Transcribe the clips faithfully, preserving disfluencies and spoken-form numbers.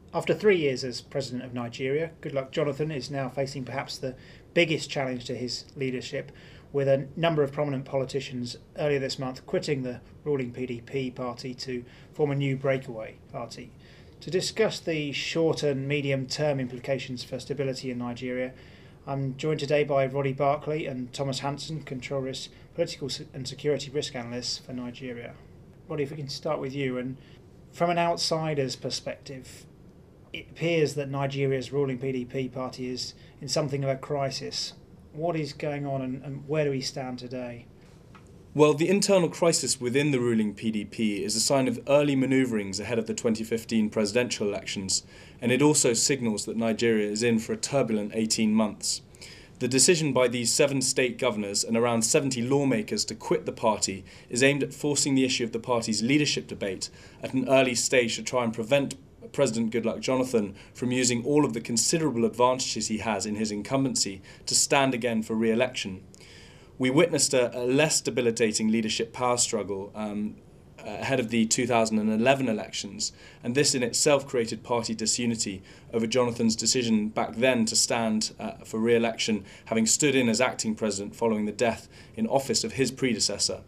After three years as president of Nigeria, Goodluck Jonathan is now facing perhaps the biggest challenge to his leadership, with a number of prominent politicians earlier this month quitting the ruling P D P party to form a new breakaway party. To discuss the short and medium term implications for stability in Nigeria, I'm joined today by Roddy Barclay and Thomas Hanson, Control Risk Political and Security Risk Analysts for Nigeria. Roddy, if we can start with you, and from an outsider's perspective, it appears that Nigeria's ruling P D P party is in something of a crisis. What is going on, and, and where do we stand today? Well, the internal crisis within the ruling P D P is a sign of early manoeuvrings ahead of the twenty fifteen presidential elections, and it also signals that Nigeria is in for a turbulent eighteen months. The decision by these seven state governors and around seventy lawmakers to quit the party is aimed at forcing the issue of the party's leadership debate at an early stage to try and prevent President Goodluck Jonathan from using all of the considerable advantages he has in his incumbency to stand again for re-election. We witnessed a, a less debilitating leadership power struggle um, ahead of the two thousand eleven elections, and this in itself created party disunity over Jonathan's decision back then to stand uh, for re-election, having stood in as acting president following the death in office of his predecessor.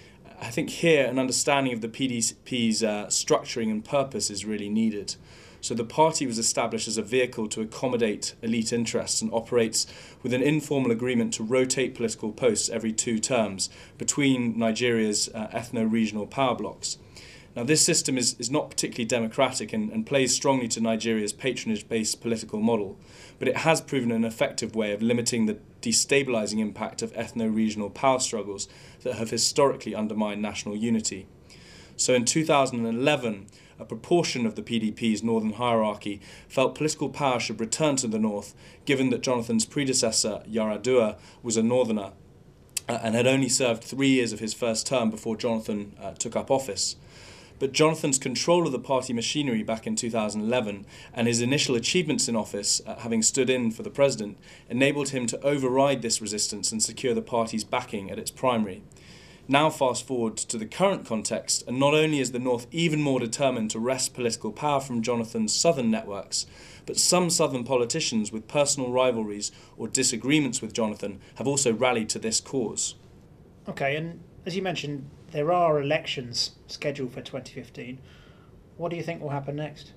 I think here an understanding of the P D P's uh, structuring and purpose is really needed. So the party was established as a vehicle to accommodate elite interests and operates with an informal agreement to rotate political posts every two terms between Nigeria's uh, ethno-regional power blocs. Now, this system is, is not particularly democratic and, and plays strongly to Nigeria's patronage-based political model, but it has proven an effective way of limiting the destabilising impact of ethno-regional power struggles that have historically undermined national unity. So in two thousand eleven, a proportion of the P D P's northern hierarchy felt political power should return to the north, given that Jonathan's predecessor, Yar'Adua, was a northerner uh, and had only served three years of his first term before Jonathan uh, took up office. But Jonathan's control of the party machinery back in two thousand eleven and his initial achievements in office, uh, having stood in for the president, enabled him to override this resistance and secure the party's backing at its primary. Now fast forward to the current context, and not only is the North even more determined to wrest political power from Jonathan's southern networks, but some southern politicians with personal rivalries or disagreements with Jonathan have also rallied to this cause. Okay, and as you mentioned, there are elections scheduled for twenty fifteen. What do you think will happen next?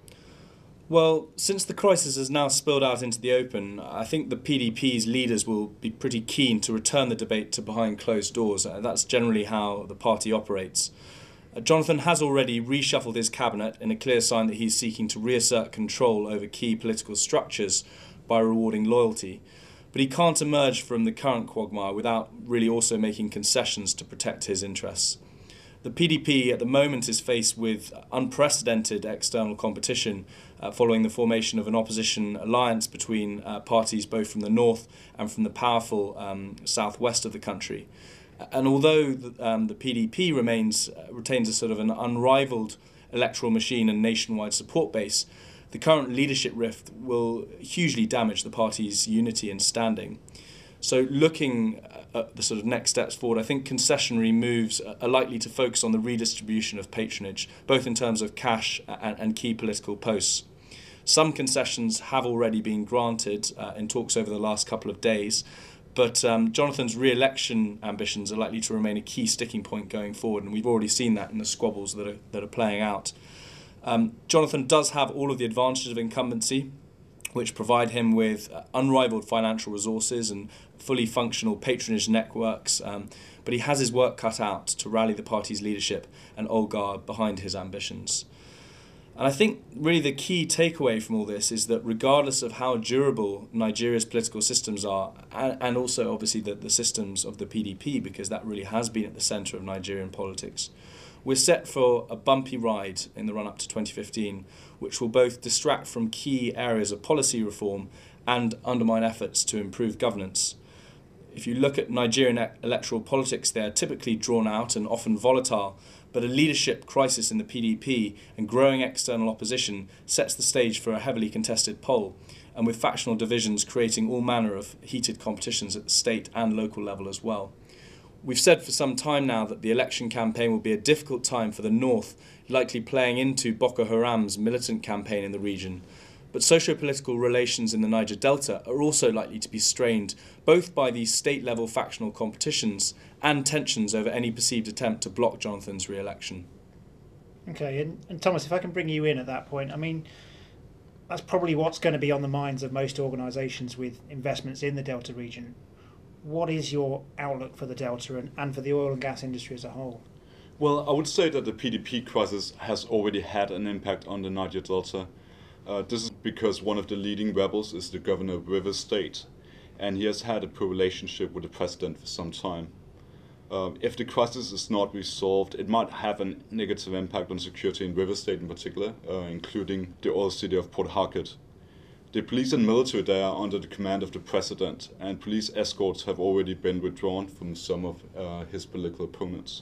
Well, since the crisis has now spilled out into the open, I think the P D P's leaders will be pretty keen to return the debate to behind closed doors. Uh, that's generally how the party operates. Uh, Jonathan has already reshuffled his cabinet in a clear sign that he's seeking to reassert control over key political structures by rewarding loyalty. But he can't emerge from the current quagmire without really also making concessions to protect his interests. The P D P at the moment is faced with unprecedented external competition uh, following the formation of an opposition alliance between uh, parties both from the north and from the powerful um, southwest of the country. And although the, um, the P D P remains uh, retains a sort of an unrivaled electoral machine and nationwide support base, the current leadership rift will hugely damage the party's unity and standing. So looking at the sort of next steps forward, I think concessionary moves are likely to focus on the redistribution of patronage, both in terms of cash and, and key political posts. Some concessions have already been granted uh, in talks over the last couple of days, but um, Jonathan's re-election ambitions are likely to remain a key sticking point going forward, and we've already seen that in the squabbles that are, that are playing out. Um, Jonathan does have all of the advantages of incumbency, which provide him with uh, unrivaled financial resources and fully functional patronage networks, um, but he has his work cut out to rally the party's leadership and old guard behind his ambitions. And I think really the key takeaway from all this is that regardless of how durable Nigeria's political systems are, and, and also obviously the, the systems of the P D P, because that really has been at the centre of Nigerian politics, we're set for a bumpy ride in the run-up to twenty fifteen, which will both distract from key areas of policy reform and undermine efforts to improve governance. If you look at Nigerian e- electoral politics, they are typically drawn out and often volatile, but a leadership crisis in the P D P and growing external opposition sets the stage for a heavily contested poll, and with factional divisions creating all manner of heated competitions at the state and local level as well. We've said for some time now that the election campaign will be a difficult time for the north, likely playing into Boko Haram's militant campaign in the region. But socio-political relations in the Niger Delta are also likely to be strained, both by these state-level factional competitions and tensions over any perceived attempt to block Jonathan's re-election. Okay, and, and Thomas, if I can bring you in at that point, I mean, that's probably what's going to be on the minds of most organisations with investments in the Delta region. What is your outlook for the Delta and, and for the oil and gas industry as a whole? Well, I would say that the P D P crisis has already had an impact on the Niger Delta. Uh, this is because one of the leading rebels is the governor of Rivers State, and he has had a poor relationship with the president for some time. Uh, if the crisis is not resolved, it might have a negative impact on security in Rivers State in particular, uh, including the oil city of Port Harcourt. The police and military there are under the command of the president, and police escorts have already been withdrawn from some of uh, his political opponents.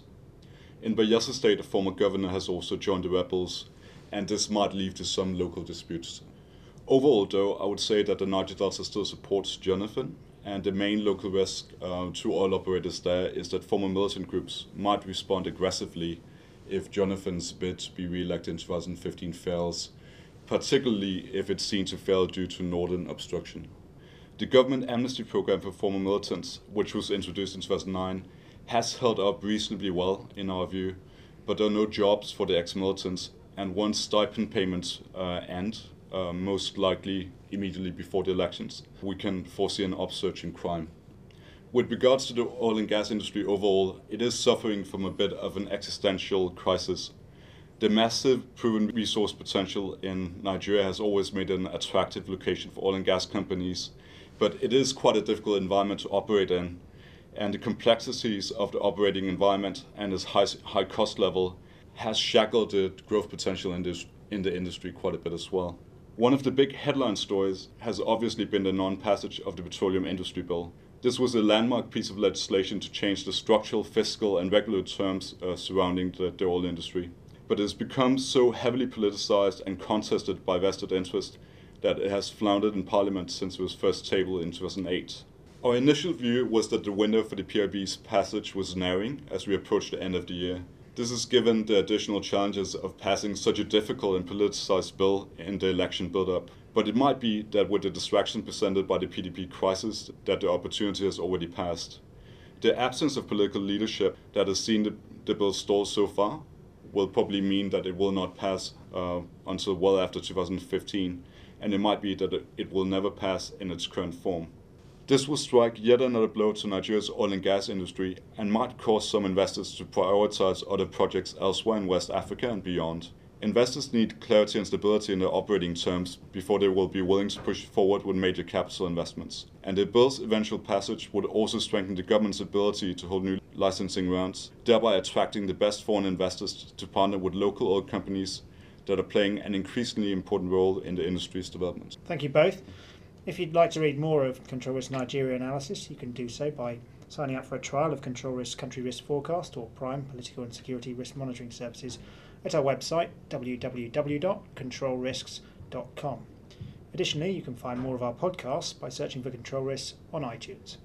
In Bayelsa State, a former governor has also joined the rebels, and this might lead to some local disputes. Overall, though, I would say that the Niger Delta still supports Jonathan, and the main local risk uh, to oil operators there is that former militant groups might respond aggressively if Jonathan's bid to be re-elected in two thousand fifteen fails, particularly if it's seen to fail due to northern obstruction. The government amnesty program for former militants, which was introduced in two thousand nine, has held up reasonably well in our view, but there are no jobs for the ex-militants, and once stipend payments uh, end, uh, most likely immediately before the elections, we can foresee an upsurge in crime. With regards to the oil and gas industry overall, it is suffering from a bit of an existential crisis. The massive proven resource potential in Nigeria has always made it an attractive location for oil and gas companies, but it is quite a difficult environment to operate in, and the complexities of the operating environment and its high, high cost level has shackled the growth potential in, this, in the industry quite a bit as well. One of the big headline stories has obviously been the non-passage of the Petroleum Industry Bill. This was a landmark piece of legislation to change the structural, fiscal and regulatory terms uh, surrounding the, the oil industry. But it has become so heavily politicized and contested by vested interest that it has floundered in Parliament since it was first tabled in two thousand eight. Our initial view was that the window for the P I B's passage was narrowing as we approached the end of the year. This is given the additional challenges of passing such a difficult and politicized bill in the election build-up. But it might be that with the distraction presented by the P D P crisis, that the opportunity has already passed. The absence of political leadership that has seen the, the bill stall so far will probably mean that it will not pass uh, until well after two thousand fifteen, and it might be that it, it will never pass in its current form. This will strike yet another blow to Nigeria's oil and gas industry and might cause some investors to prioritize other projects elsewhere in West Africa and beyond. Investors need clarity and stability in their operating terms before they will be willing to push forward with major capital investments. And the bill's eventual passage would also strengthen the government's ability to hold new licensing rounds, thereby attracting the best foreign investors to partner with local oil companies that are playing an increasingly important role in the industry's development. Thank you both. If you'd like to read more of Control Risk Nigeria analysis, you can do so by signing up for a trial of Control Risk Country Risk Forecast or Prime Political and Security Risk Monitoring Services at our website w w w dot control risks dot com. Additionally, you can find more of our podcasts by searching for Control Risks on iTunes.